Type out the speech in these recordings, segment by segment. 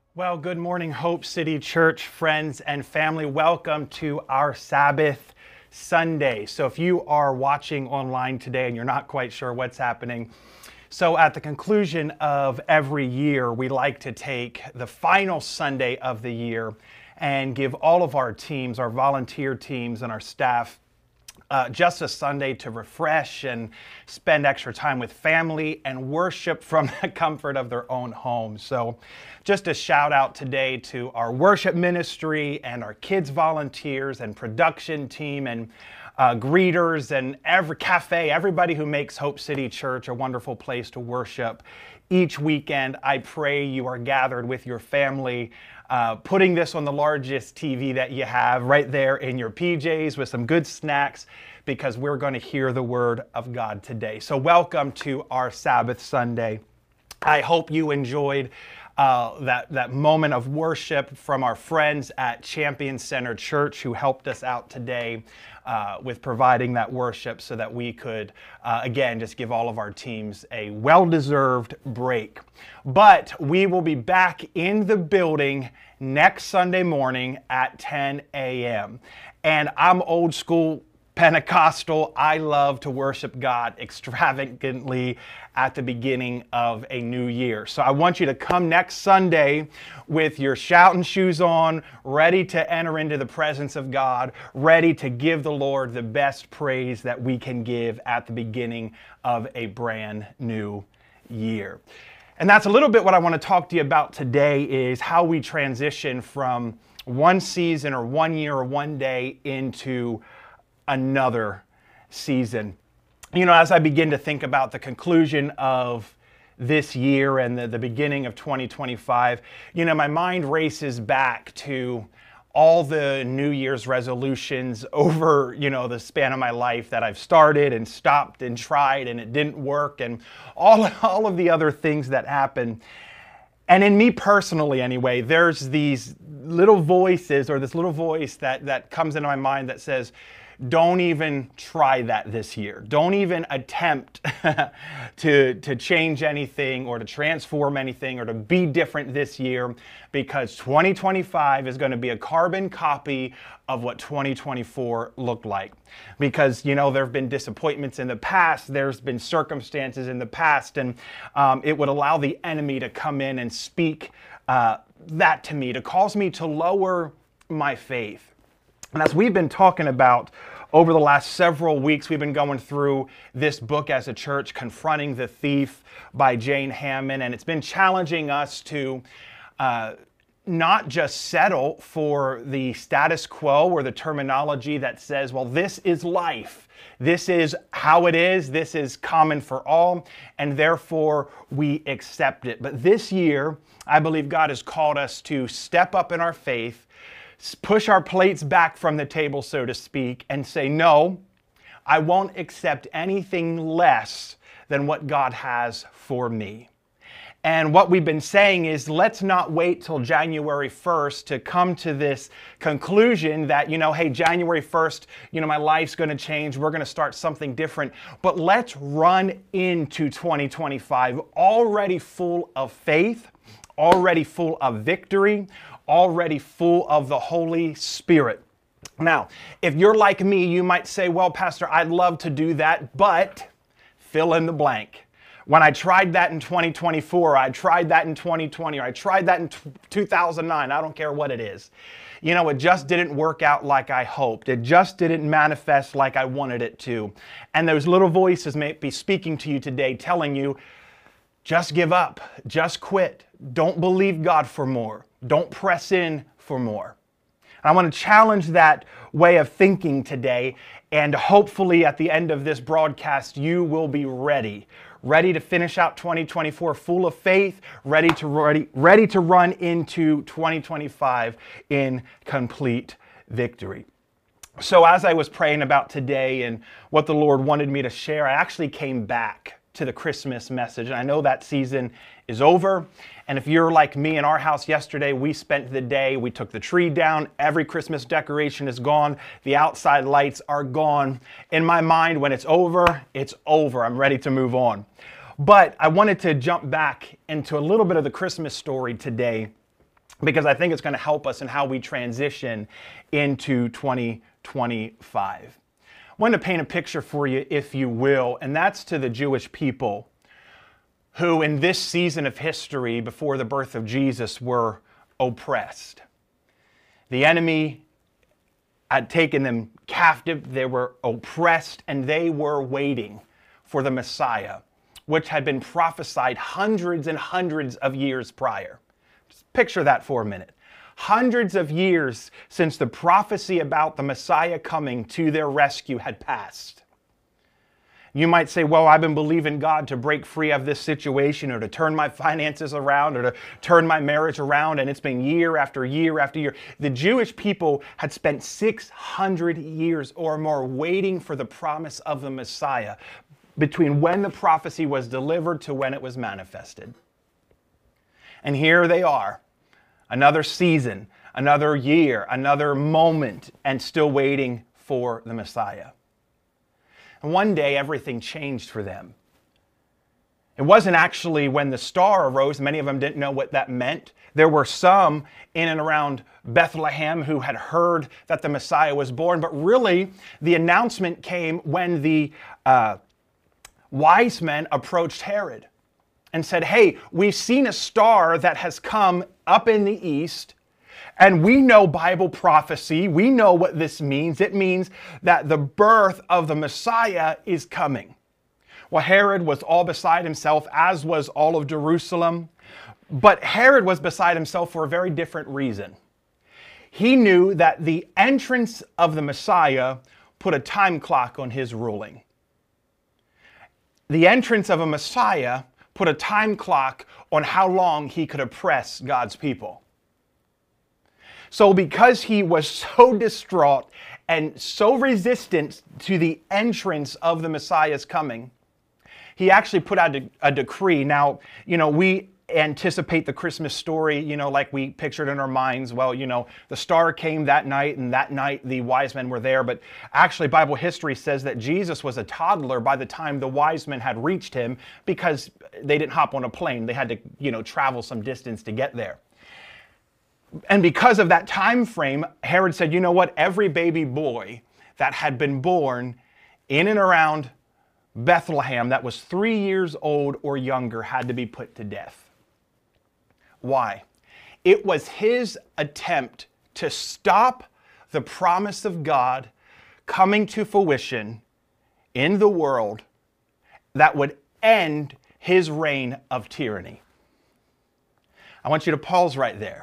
Well, good morning, Hope City Church friends and family. Welcome to our Sabbath Sunday. So if you are watching online today and you're not quite sure what's happening, so at the conclusion of every year, we like to take the final Sunday of the year and give all of our teams, our volunteer teams and our staff, just a Sunday to refresh and spend extra time with family and worship from the comfort of their own home. So just a shout out today to our worship ministry and our kids volunteers and production team and greeters and every cafe, everybody who makes Hope City Church a wonderful place to worship each weekend. I pray you are gathered with your family, putting this on the largest TV that you have right there in your PJs with some good snacks, because we're going to hear the word of God today. So welcome to our Sabbath Sunday. I hope you enjoyed that moment of worship from our friends at Champion Center Church who helped us out today with providing that worship so that we could, again, just give all of our teams a well-deserved break. But we will be back in the building next Sunday morning at 10 a.m. And I'm old school Pentecostal. I love to worship God extravagantly at the beginning of a new year. So I want you to come next Sunday with your shouting shoes on, ready to enter into the presence of God, ready to give the Lord the best praise that we can give at the beginning of a brand new year. And that's a little bit what I want to talk to you about today, is how we transition from one season or 1 year or 1 day into another season. You know, as I begin to think about the conclusion of this year and the beginning of 2025, you know, my mind races back to all the New Year's resolutions over, you know, the span of my life that I've started and stopped and tried and it didn't work, and all of the other things that happen. And in me personally anyway, there's these little voices, or this little voice that comes into my mind that says, don't even try that this year. Don't even attempt to change anything or to transform anything or to be different this year, because 2025 is going to be a carbon copy of what 2024 looked like. Because, you know, there have been disappointments in the past, there's been circumstances in the past, and it would allow the enemy to come in and speak that to me, to cause me to lower my faith. And as we've been talking about over the last several weeks, we've been going through this book as a church, Confronting the Thief by Jane Hamon, and it's been challenging us to not just settle for the status quo or the terminology that says, well, this is life. This is how it is. This is common for all, and therefore we accept it. But this year, I believe God has called us to step up in our faith, push our plates back from the table, so to speak, and say, no, I won't accept anything less than what God has for me. And what we've been saying is, let's not wait till January 1st to come to this conclusion that, you know, hey, January 1st, you know, my life's going to change. We're going to start something different. But let's run into 2025 already full of faith, already full of victory, already full of the Holy Spirit. Now, if you're like me, you might say, well, Pastor, I'd love to do that, but fill in the blank. When I tried that in 2024, I tried that in 2020, or I tried that in 2009, I don't care what it is. You know, it just didn't work out like I hoped. It just didn't manifest like I wanted it to. And those little voices may be speaking to you today, telling you, just give up, just quit. Don't believe God for more. Don't press in for more. And I want to challenge that way of thinking today, and hopefully at the end of this broadcast, you will be ready to finish out 2024 full of faith, ready to run into 2025 in complete victory. So as I was praying about today and what the Lord wanted me to share, I actually came back to the Christmas message. And I know that season is over. And if you're like me, in our house yesterday, we spent the day, we took the tree down, every Christmas decoration is gone, the outside lights are gone. In my mind, when it's over, it's over. I'm ready to move on. But I wanted to jump back into a little bit of the Christmas story today because I think it's going to help us in how we transition into 2025. I want to paint a picture for you, if you will, and that's to the Jewish people who in this season of history before the birth of Jesus were oppressed. The enemy had taken them captive, they were oppressed, and they were waiting for the Messiah, which had been prophesied hundreds and hundreds of years prior. Just picture that for a minute. Hundreds of years since the prophecy about the Messiah coming to their rescue had passed. You might say, well, I've been believing God to break free of this situation or to turn my finances around or to turn my marriage around, and it's been year after year after year. The Jewish people had spent 600 years or more waiting for the promise of the Messiah between when the prophecy was delivered to when it was manifested. And here they are, another season, another year, another moment, and still waiting for the Messiah. And one day, everything changed for them. It wasn't actually when the star arose. Many of them didn't know what that meant. There were some in and around Bethlehem who had heard that the Messiah was born. But really, the announcement came when the wise men approached Herod and said, hey, we've seen a star that has come up in the east. And we know Bible prophecy. We know what this means. It means that the birth of the Messiah is coming. Well, Herod was all beside himself, as was all of Jerusalem. But Herod was beside himself for a very different reason. He knew that the entrance of the Messiah put a time clock on his ruling. The entrance of a Messiah put a time clock on how long he could oppress God's people. So because he was so distraught and so resistant to the entrance of the Messiah's coming, he actually put out a decree. Now, we anticipate the Christmas story, like we pictured in our minds. Well, the star came that night, and that night the wise men were there. But actually, Bible history says that Jesus was a toddler by the time the wise men had reached him, because they didn't hop on a plane. They had to, travel some distance to get there. And because of that time frame, Herod said, you know what? Every baby boy that had been born in and around Bethlehem that was 3 years old or younger had to be put to death. Why? It was his attempt to stop the promise of God coming to fruition in the world that would end his reign of tyranny. I want you to pause right there.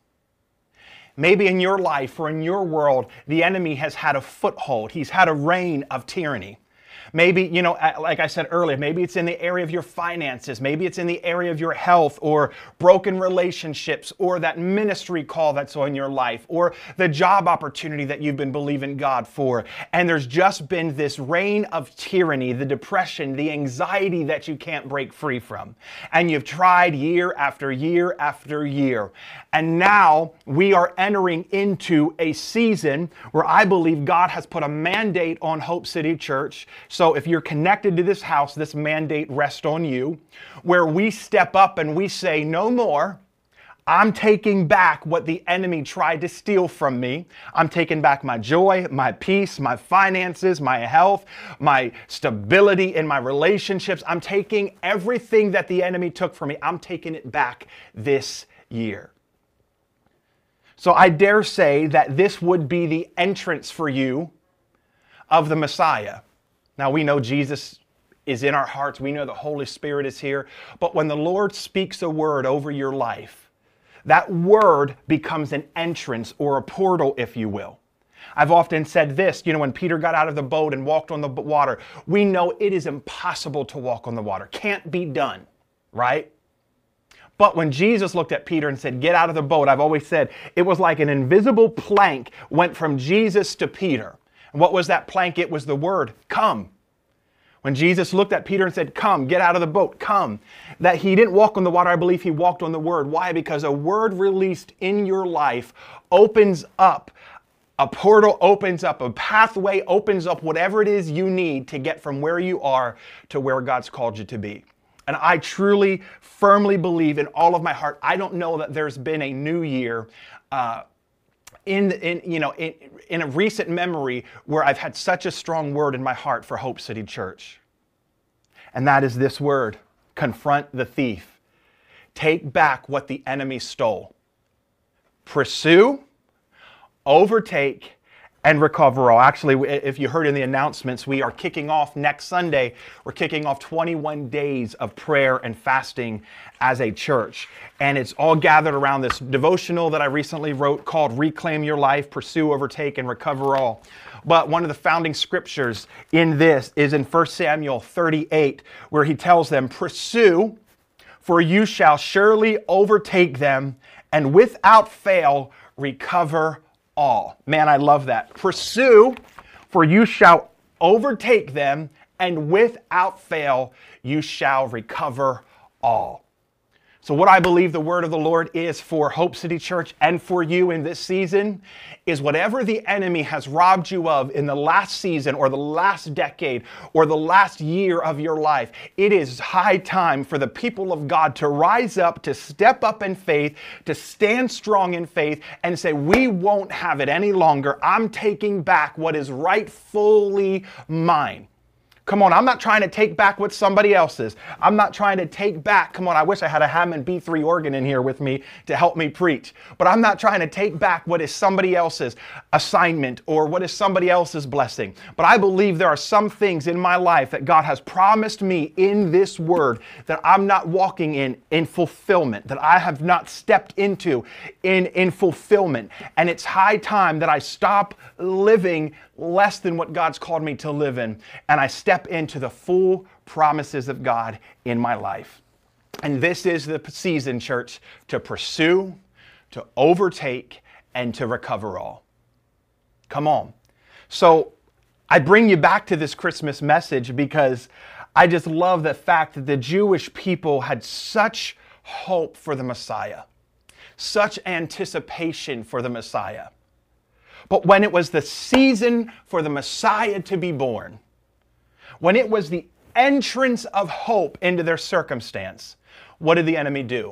Maybe in your life or in your world, the enemy has had a foothold. He's had a reign of tyranny. Maybe, like I said earlier, maybe it's in the area of your finances. Maybe it's in the area of your health or broken relationships or that ministry call that's on your life or the job opportunity that you've been believing God for. And there's just been this reign of tyranny, the depression, the anxiety that you can't break free from. And you've tried year after year after year. And now we are entering into a season where I believe God has put a mandate on Hope City Church. So if you're connected to this house, this mandate rests on you, where we step up and we say, no more. I'm taking back what the enemy tried to steal from me. I'm taking back my joy, my peace, my finances, my health, my stability in my relationships. I'm taking everything that the enemy took from me. I'm taking it back this year. So I dare say that this would be the entrance for you of the Messiah. Now, we know Jesus is in our hearts. We know the Holy Spirit is here. But when the Lord speaks a word over your life, that word becomes an entrance or a portal, if you will. I've often said this, when Peter got out of the boat and walked on the water, we know it is impossible to walk on the water. Can't be done, right? But when Jesus looked at Peter and said, get out of the boat, I've always said it was like an invisible plank went from Jesus to Peter. And what was that plank? It was the word, come. When Jesus looked at Peter and said, come, get out of the boat, come. That he didn't walk on the water, I believe he walked on the word. Why? Because a word released in your life opens up a portal, opens up a pathway, opens up whatever it is you need to get from where you are to where God's called you to be. And I truly, firmly believe in all of my heart. I don't know that there's been a new year in a recent memory where I've had such a strong word in my heart for Hope City Church. And that is this word: confront the thief. Take back what the enemy stole. Pursue, overtake, and recover all. Actually, if you heard in the announcements, we are kicking off next Sunday. We're kicking off 21 days of prayer and fasting as a church. And it's all gathered around this devotional that I recently wrote called Reclaim Your Life, Pursue, Overtake, and Recover All. But one of the founding scriptures in this is in 1 Samuel 38, where he tells them, pursue, for you shall surely overtake them, and without fail recover all. Man, I love that. Pursue, for you shall overtake them, and without fail you shall recover all. So what I believe the word of the Lord is for Hope City Church and for you in this season is whatever the enemy has robbed you of in the last season or the last decade or the last year of your life, it is high time for the people of God to rise up, to step up in faith, to stand strong in faith and say, we won't have it any longer. I'm taking back what is rightfully mine. Come on, I'm not trying to take back what somebody else is. I'm not trying to take back, come on, I wish I had a Hammond B3 organ in here with me to help me preach. But I'm not trying to take back what is somebody else's assignment or what is somebody else's blessing. But I believe there are some things in my life that God has promised me in this word that I'm not walking in fulfillment, that I have not stepped into in fulfillment. And it's high time that I stop living less than what God's called me to live in, and I step into the full promises of God in my life. And this is the season, church, to pursue, to overtake, and to recover all. Come on. So I bring you back to this Christmas message because I just love the fact that the Jewish people had such hope for the Messiah, such anticipation for the Messiah. But when it was the season for the Messiah to be born, when it was the entrance of hope into their circumstance, what did the enemy do?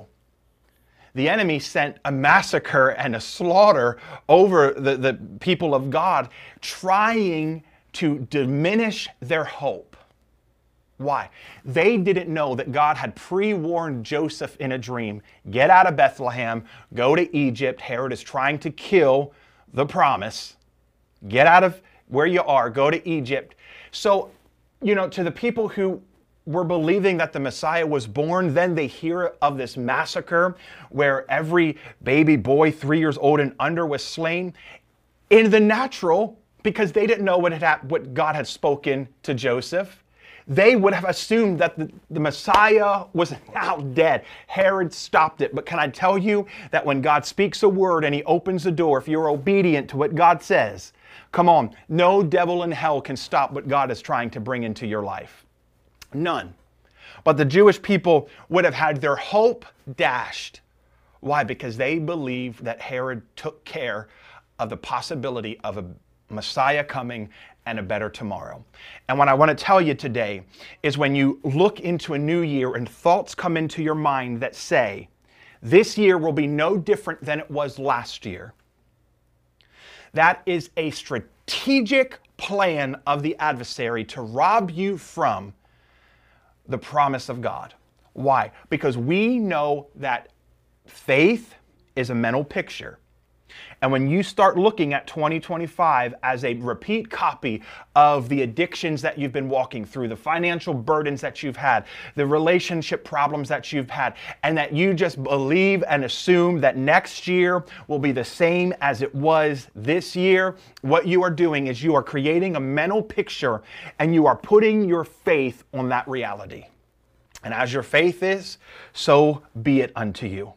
The enemy sent a massacre and a slaughter over the people of God, trying to diminish their hope. Why? They didn't know that God had pre-warned Joseph in a dream. Get out of Bethlehem, go to Egypt. Herod is trying to kill the promise. Get out of where you are, go to Egypt. So, to the people who were believing that the Messiah was born, then they hear of this massacre where every baby boy 3 years old and under was slain in the natural, because they didn't know what God had spoken to Joseph. They would have assumed that the Messiah was now dead. Herod stopped it. But can I tell you that when God speaks a word and he opens the door, if you're obedient to what God says, come on, no devil in hell can stop what God is trying to bring into your life. None. But the Jewish people would have had their hope dashed. Why? Because they believed that Herod took care of the possibility of a Messiah coming and a better tomorrow. And what I want to tell you today is when you look into a new year and thoughts come into your mind that say, this year will be no different than it was last year. That is a strategic plan of the adversary to rob you from the promise of God. Why? Because we know that faith is a mental picture. And when you start looking at 2025 as a repeat copy of the addictions that you've been walking through, the financial burdens that you've had, the relationship problems that you've had, and that you just believe and assume that next year will be the same as it was this year, what you are doing is you are creating a mental picture and you are putting your faith on that reality. And as your faith is, so be it unto you.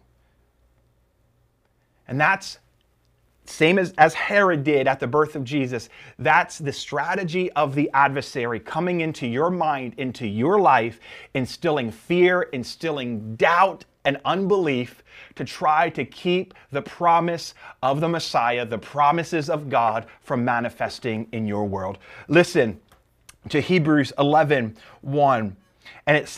And that's same as Herod did at the birth of Jesus. That's the strategy of the adversary coming into your mind, into your life, instilling fear, instilling doubt and unbelief to try to keep the promise of the Messiah, the promises of God from manifesting in your world. Listen to Hebrews 11:1, and it says,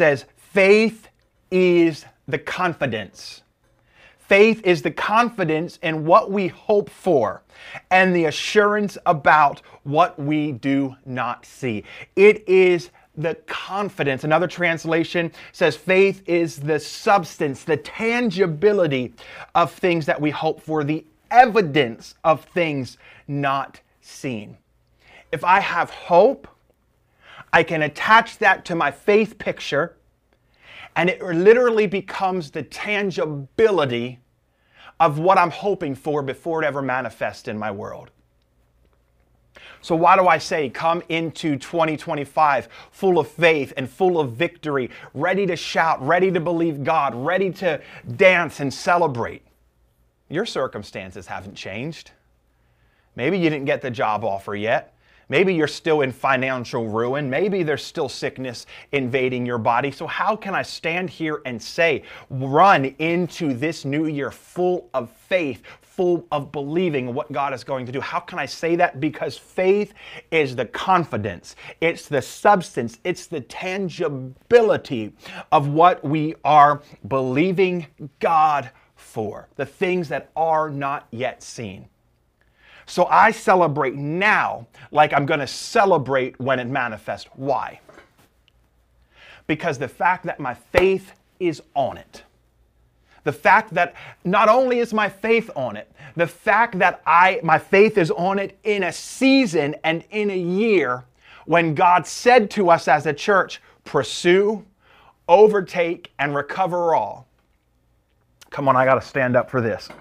Faith is the confidence. Faith is the confidence in what we hope for and the assurance about what we do not see. It is the confidence. Another translation says faith is the substance, the tangibility of things that we hope for, the evidence of things not seen. If I have hope, I can attach that to my faith picture, and it literally becomes the tangibility of what I'm hoping for before it ever manifests in my world. So why do I say come into 2025 full of faith and full of victory, ready to shout, ready to believe God, ready to dance and celebrate? Your circumstances haven't changed. Maybe you didn't get the job offer yet. Maybe you're still in financial ruin. Maybe there's still sickness invading your body. So how can I stand here and say, run into this new year full of faith, full of believing what God is going to do? How can I say that? Because faith is the confidence. It's the substance. It's the tangibility of what we are believing God for, the things that are not yet seen. So I celebrate now like I'm going to celebrate when it manifests. Why? Because the fact that my faith is on it. The fact that not only is my faith on it, the fact that my faith is on it in a season and in a year when God said to us as a church, pursue, overtake, and recover all. Come on, I got to stand up for this.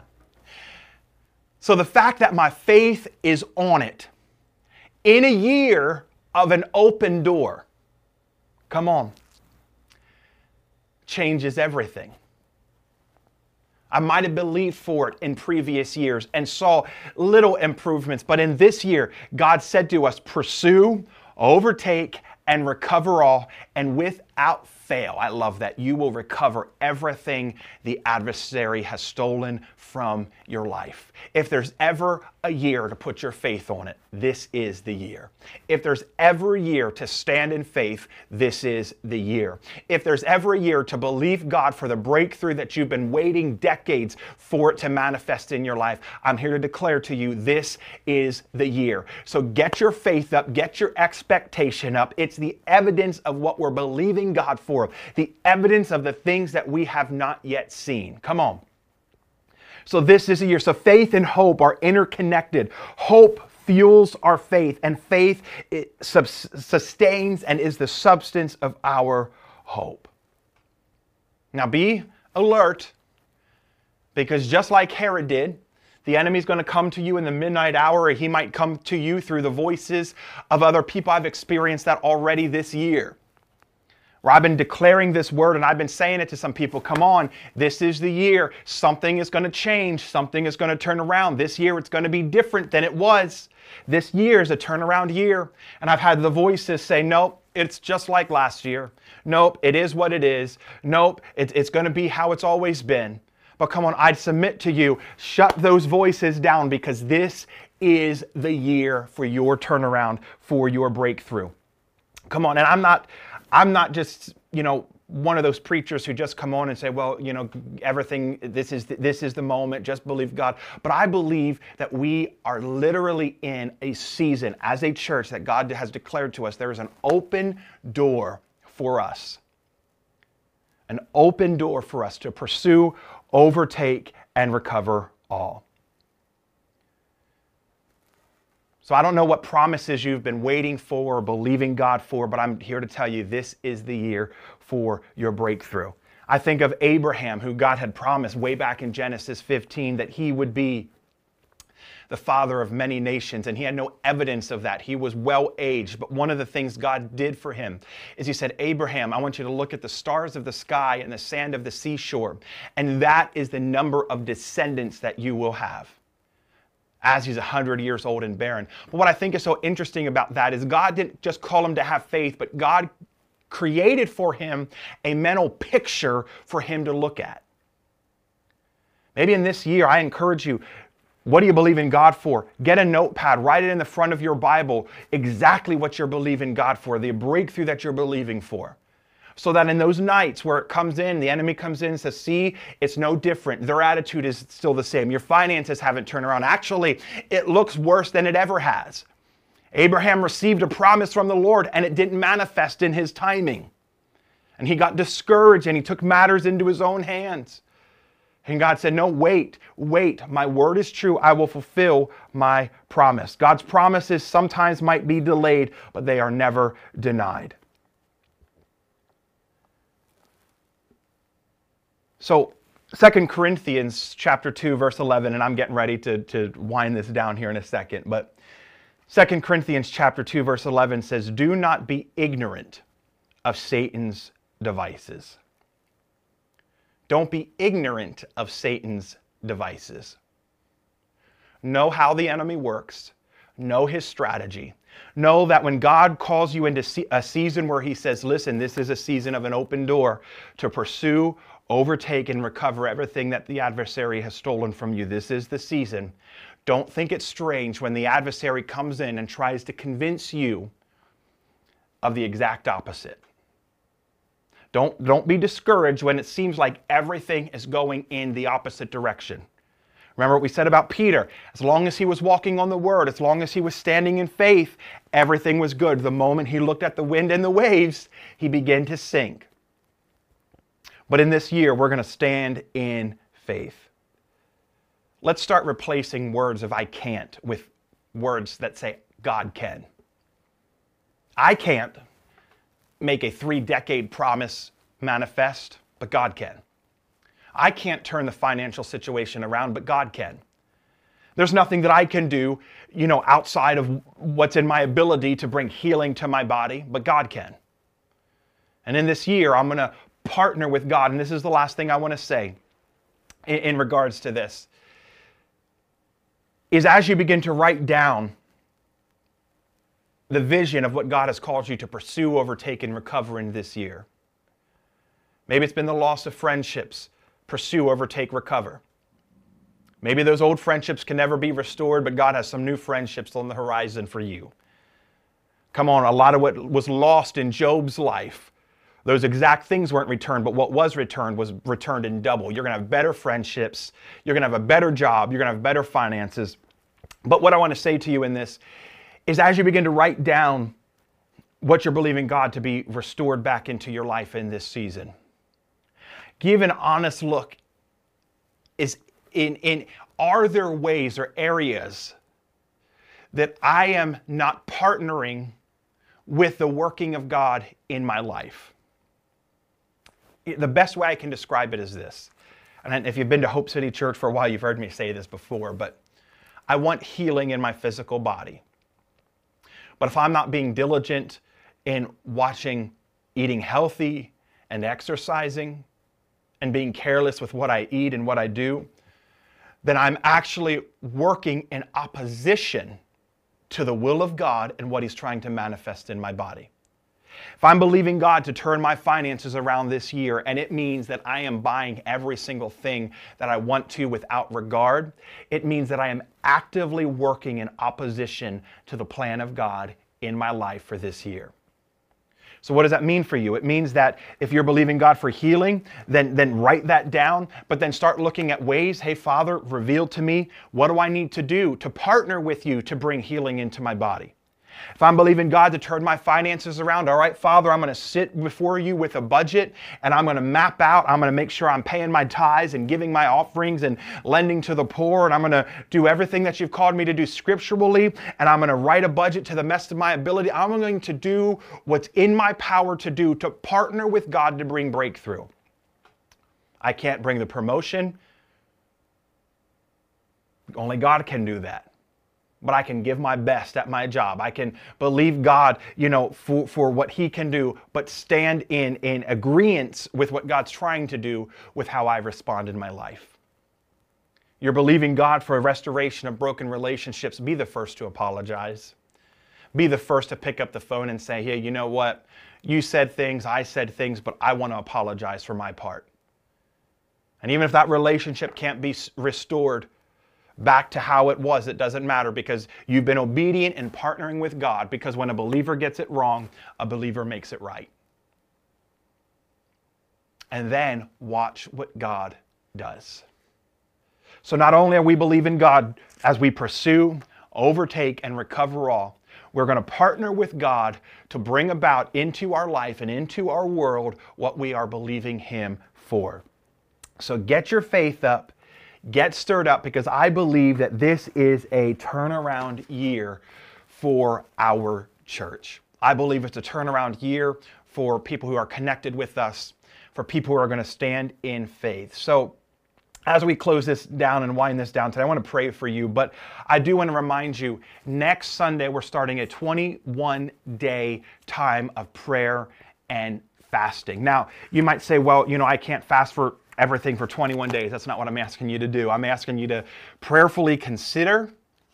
So the fact that my faith is on it in a year of an open door, come on, changes everything. I might have believed for it in previous years and saw little improvements, but in this year, God said to us, pursue, overtake, and recover all, and without fail, I love that, you will recover everything the adversary has stolen from your life. If there's ever a year to put your faith on it, this is the year. If there's ever a year to stand in faith, this is the year. If there's ever a year to believe God for the breakthrough that you've been waiting decades for it to manifest in your life, I'm here to declare to you, this is the year. So get your faith up, get your expectation up. It's the evidence of what we're believing God for, the evidence of the things that we have not yet seen. Come on. So this is a year. So faith and hope are interconnected. Hope fuels our faith, and faith sustains and is the substance of our hope. Now be alert, because just like Herod did, the enemy's going to come to you in the midnight hour, or he might come to you through the voices of other people. I've experienced that already this year, where I've been declaring this word and I've been saying it to some people. Come on, this is the year. Something is going to change. Something is going to turn around. This year it's going to be different than it was. This year is a turnaround year. And I've had the voices say, nope, it's just like last year. Nope, it is what it is. Nope, it's going to be how it's always been. But come on, I'd submit to you, shut those voices down, because this is the year for your turnaround, for your breakthrough. Come on, and I'm not just, one of those preachers who just come on and say, well, everything, this is the moment, just believe God. But I believe that we are literally in a season as a church that God has declared to us. There is an open door for us. An open door for us to pursue, overtake, and recover all. So I don't know what promises you've been waiting for or believing God for, but I'm here to tell you this is the year for your breakthrough. I think of Abraham, who God had promised way back in Genesis 15 that he would be the father of many nations, and he had no evidence of that. He was well aged, but one of the things God did for him is he said, Abraham, I want you to look at the stars of the sky and the sand of the seashore, and that is the number of descendants that you will have, as he's 100 years old and barren. But what I think is so interesting about that is God didn't just call him to have faith, but God created for him a mental picture for him to look at. Maybe in this year, I encourage you, what do you believe in God for? Get a notepad, write it in the front of your Bible, exactly what you're believing God for, the breakthrough that you're believing for. So that in those nights where it comes in, the enemy comes in and says, see, it's no different. Their attitude is still the same. Your finances haven't turned around. Actually, it looks worse than it ever has. Abraham received a promise from the Lord and it didn't manifest in his timing. And he got discouraged and he took matters into his own hands. And God said, no, wait. My word is true. I will fulfill my promise. God's promises sometimes might be delayed, but they are never denied. So 2 Corinthians chapter 2, verse 11, and I'm getting ready to wind this down here in a second, but 2 Corinthians chapter 2, verse 11 says, do not be ignorant of Satan's devices. Don't be ignorant of Satan's devices. Know how the enemy works. Know his strategy. Know that when God calls you into a season where he says, listen, this is a season of an open door to pursue, overtake, and recover everything that the adversary has stolen from you. This is the season. Don't think it's strange when the adversary comes in and tries to convince you of the exact opposite. Don't be discouraged when it seems like everything is going in the opposite direction. Remember what we said about Peter. As long as he was walking on the word, as long as he was standing in faith, everything was good. The moment he looked at the wind and the waves, he began to sink. But in this year, we're going to stand in faith. Let's start replacing words of I can't with words that say God can. I can't make a 3-decade promise manifest, but God can. I can't turn the financial situation around, but God can. There's nothing that I can do, outside of what's in my ability to bring healing to my body, but God can. And in this year, I'm going to partner with God, and this is the last thing I want to say in regards to this, is as you begin to write down the vision of what God has called you to pursue, overtake, and recover in this year. Maybe it's been the loss of friendships. Pursue, overtake, recover. Maybe those old friendships can never be restored, but God has some new friendships on the horizon for you. Come on, a lot of what was lost in Job's life, those exact things weren't returned, but what was returned in double. You're going to have better friendships. You're going to have a better job. You're going to have better finances. But what I want to say to you in this is as you begin to write down what you're believing God to be restored back into your life in this season, give an honest look. Are there ways or areas that I am not partnering with the working of God in my life? The best way I can describe it is this. And if you've been to Hope City Church for a while, you've heard me say this before, but I want healing in my physical body. But if I'm not being diligent in eating healthy and exercising and being careless with what I eat and what I do, then I'm actually working in opposition to the will of God and what He's trying to manifest in my body. If I'm believing God to turn my finances around this year, and it means that I am buying every single thing that I want to without regard, it means that I am actively working in opposition to the plan of God in my life for this year. So what does that mean for you? It means that if you're believing God for healing, then write that down, but then start looking at ways, hey, Father, reveal to me, what do I need to do to partner with you to bring healing into my body? If I'm believing God to turn my finances around, all right, Father, I'm going to sit before you with a budget and I'm going to map out, I'm going to make sure I'm paying my tithes and giving my offerings and lending to the poor, and I'm going to do everything that you've called me to do scripturally, and I'm going to write a budget to the best of my ability. I'm going to do what's in my power to do to partner with God to bring breakthrough. I can't bring the promotion. Only God can do that. But I can give my best at my job. I can believe God, for what He can do, but stand in agreement with what God's trying to do with how I respond in my life. You're believing God for a restoration of broken relationships. Be the first to apologize. Be the first to pick up the phone and say, hey, you know what? You said things, I said things, but I want to apologize for my part. And even if that relationship can't be restored back to how it was, it doesn't matter, because you've been obedient and partnering with God, because when a believer gets it wrong, a believer makes it right. and then watch what God does. So not only are we believing God as we pursue, overtake, and recover all, we're going to partner with God to bring about into our life and into our world what we are believing Him for. So get your faith up, get stirred up, because I believe that this is a turnaround year for our church. I believe it's a turnaround year for people who are connected with us, for people who are going to stand in faith. So as we close this down and wind this down today, I want to pray for you, but I do want to remind you, next Sunday we're starting a 21-day time of prayer and fasting. Now, you might say, well, I can't fast for everything for 21 days. That's not what I'm asking you to do. I'm asking you to prayerfully consider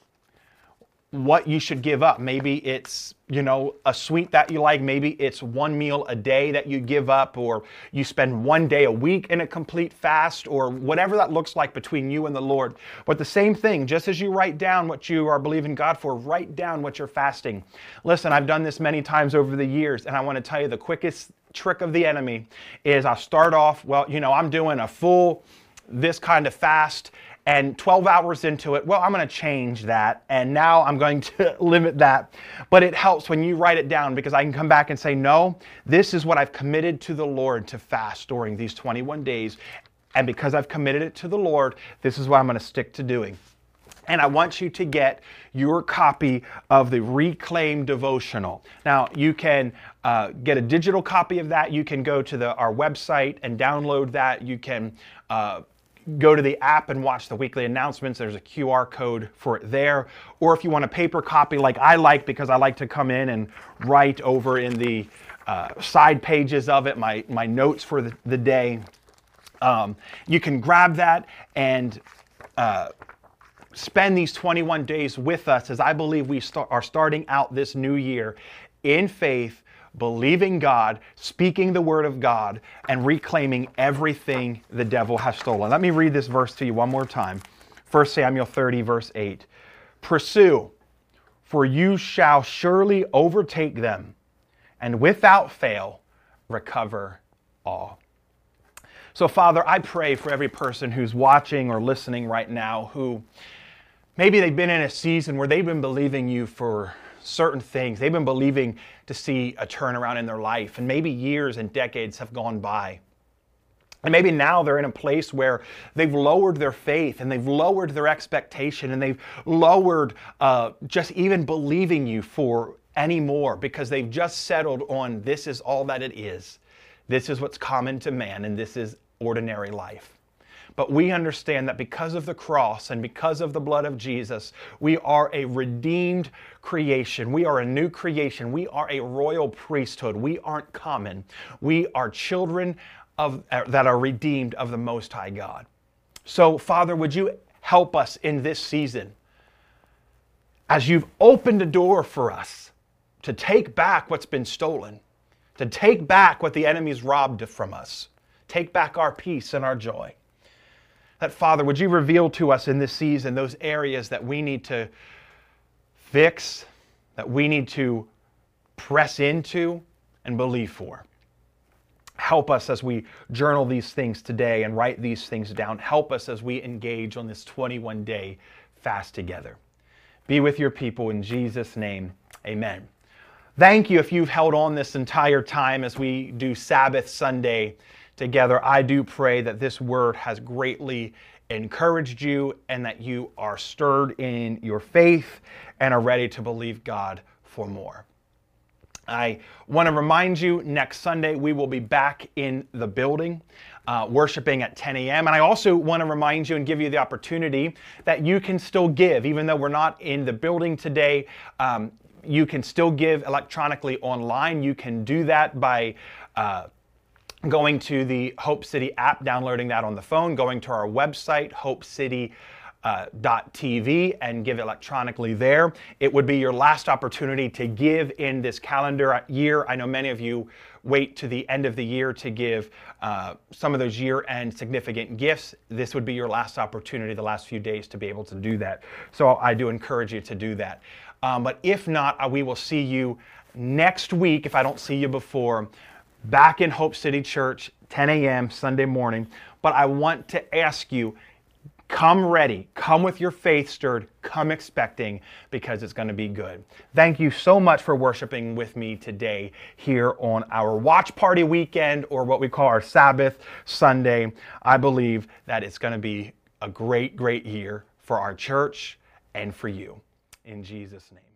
what you should give up. Maybe it's, a sweet that you like. Maybe it's one meal a day that you give up, or you spend one day a week in a complete fast, or whatever that looks like between you and the Lord. But the same thing, just as you write down what you are believing God for, write down what you're fasting. Listen, I've done this many times over the years, and I want to tell you the quickest trick of the enemy is I'll start off, I'm doing a full this kind of fast, and 12 hours into it, I'm going to change that, and now I'm going to limit that. But it helps when you write it down, because I can come back and say, no, this is what I've committed to the Lord to fast during these 21 days. And because I've committed it to the Lord, this is what I'm going to stick to doing. And I want you to get your copy of the Reclaim Devotional. Now, you can get a digital copy of that. You can go to our website and download that. You can go to the app and watch the weekly announcements. There's a QR code for it there. Or if you want a paper copy like I like, because I like to come in and write over in the side pages of it, my notes for the day, you can grab that and spend these 21 days with us, as I believe we are starting out this new year in faith, believing God, speaking the word of God, and reclaiming everything the devil has stolen. Let me read this verse to you one more time. 1 Samuel 30, verse 8. Pursue, for you shall surely overtake them, and without fail recover all. So, Father, I pray for every person who's watching or listening right now who maybe they've been in a season where they've been believing you for certain things. They've been believing to see a turnaround in their life, and maybe years and decades have gone by. And maybe now they're in a place where they've lowered their faith, and they've lowered their expectation, and they've lowered just even believing you for any more, because they've just settled on this is all that it is. This is what's common to man, and this is ordinary life. But we understand that because of the cross and because of the blood of Jesus, we are a redeemed creation. We are a new creation. We are a royal priesthood. We aren't common. We are children that are redeemed of the Most High God. So, Father, would you help us in this season as you've opened a door for us to take back what's been stolen, to take back what the enemy's robbed from us, take back our peace and our joy. That, Father, would you reveal to us in this season those areas that we need to fix, that we need to press into and believe for. Help us as we journal these things today and write these things down. Help us as we engage on this 21-day fast together. Be with your people in Jesus' name. Amen. Thank you if you've held on this entire time as we do Sabbath Sunday together. I do pray that this word has greatly encouraged you and that you are stirred in your faith and are ready to believe God for more. I want to remind you, next Sunday we will be back in the building worshiping at 10 a.m. And I also want to remind you and give you the opportunity that you can still give. Even though we're not in the building today, you can still give electronically online. You can do that by going to the Hope City app, downloading that on the phone, going to our website, hopecity.tv, and give electronically there. It would be your last opportunity to give in this calendar year. I know many of you wait to the end of the year to give some of those year-end significant gifts. This would be your last opportunity, the last few days, to be able to do that. So I do encourage you to do that. But if not, we will see you next week, if I don't see you before, back in Hope City Church, 10 a.m. Sunday morning. But I want to ask you, come ready, come with your faith stirred, come expecting, because it's going to be good. Thank you so much for worshiping with me today here on our Watch Party weekend, or what we call our Sabbath Sunday. I believe that it's going to be a great, great year for our church and for you. In Jesus' name.